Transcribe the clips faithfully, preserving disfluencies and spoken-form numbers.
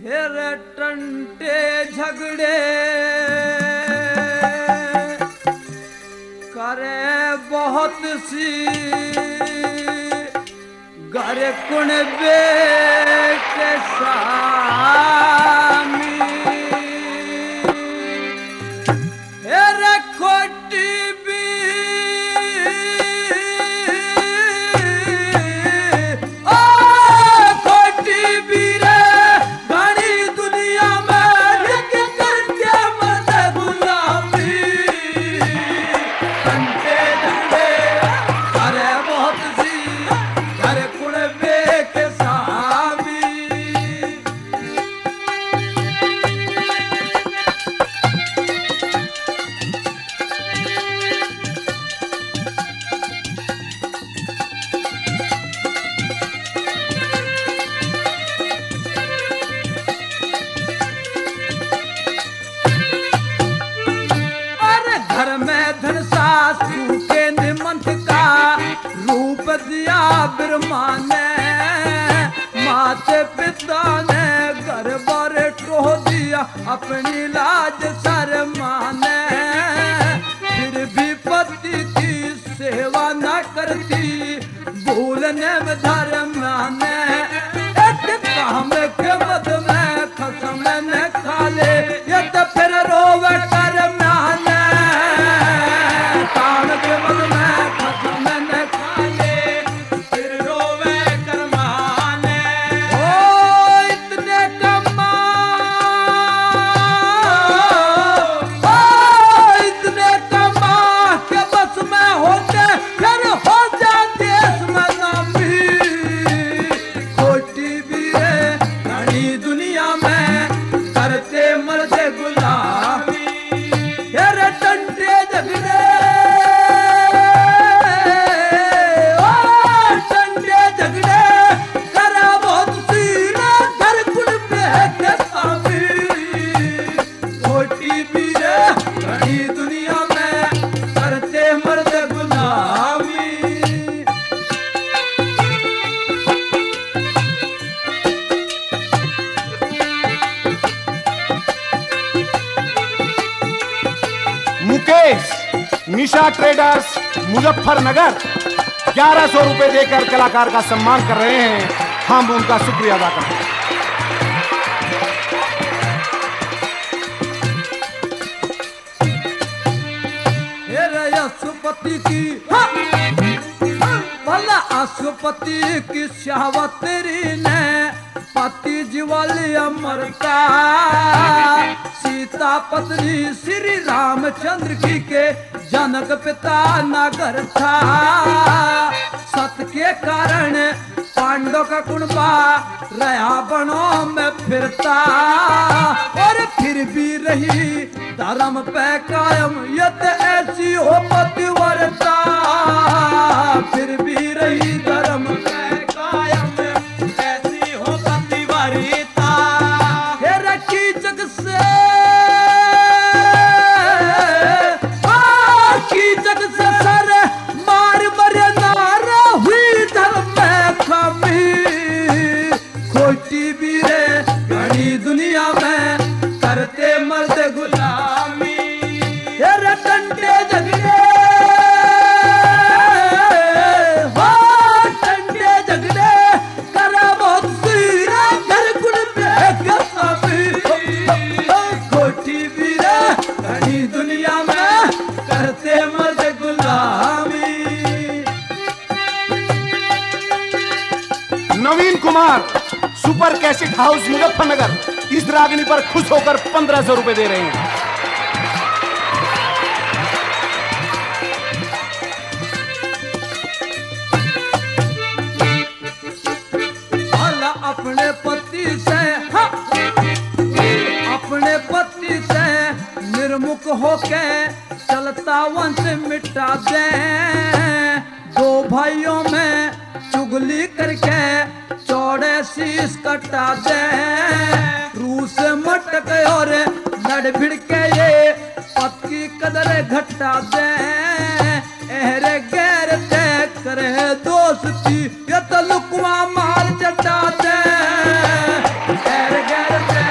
हेरे टंटे झगड़े करे बहुत सी घर कुणबे के सामी हेरे खोटी भी ओ खोटी भी रे घनी दुनिया में लिख करके मत गुलामी टंटे झगड़े करे बहुत सी घर कुणबे के सामी घर में धन सासू के निमंत का रूप दिया ब्रह्मा ने माते पिता ने घर बार टोह दिया अपनी लाज शर्मा ने फिर भी पति की सेवा न करती भूलने में धर्म ने एक काम के मद में खसम न खा ले ये तो फिर रोवे कर्म मुकेश निशा ट्रेडर्स मुजफ्फरनगर ग्यारह सौ रुपए देकर कलाकार का सम्मान कर रहे हैं। हम उनका शुक्रिया अदा करते हैं। अशुपति की भला अशुपति की शावत्री ने पति जीवाली अमरता सीता पत्नी श्री रामचंद्र की के जनक पिता नगर था सत के कारण पांडव का कुणबा रहा बनों में फिरता और फिर भी रही धर्म पे कायम यत ऐसी हो पतिव्रता फिर भी रही धर्म पे कायम ऐसी हो पतिव्रता हे रखी जग से की जग से सर मार मरे नारा हुई धर्म में कमी खोटी भी रे घनी दुनिया में करते मर्द गुलामी तेरे टंटे झगड़े हो टंटे झगड़े करा बहुत सीरा घर कुल पे गसाबी खोटी भी रे घनी दुनिया में करते मर्द गुलामी। Naveen Kumar super cassette house Muzaffarnagar इस रागनी पर खुश होकर पंद्रह सौ रुपए दे रहे हैं। अपने पति से हाँ, अपने पति से निर्मुख होके चलता वंश मिटा दे दो भाइयों में चुगली करके चौड़े शीश कटा दे रूस मटक और लड़ भिड़ के ये पत की कदर घटा दे एहरे गैर तय करे दोस्ती ये तो लुकवा मार चटा दे एहरे गैर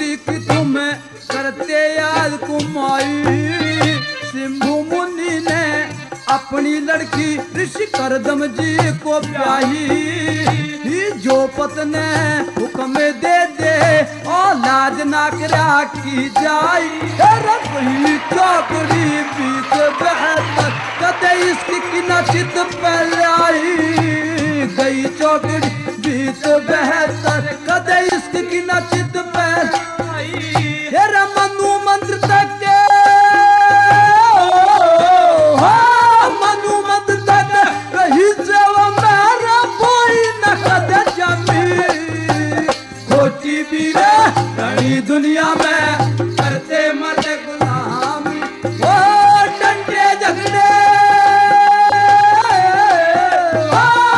जी की तुम्हें करते याद कुमाई। सिंधु मुनि ने अपनी लड़की ऋषि करदम जी को ब्याही। जो पत्ने हुक्म दे दे औलाद ना करा की जाई। रही चौकड़ी बीत बेहतर कदे इसकी की नचित पलाई। गई चौकड़ी बीत बेहतर कदे इसकी की नचित पलाई। हेरा मनु मंत्र तक मनु मंत्र तक रही जव मेरा कोई न कदे जमी। खोटी बीरे रही दुनिया में करते मत गुलामी। ओ डंडे झगड़े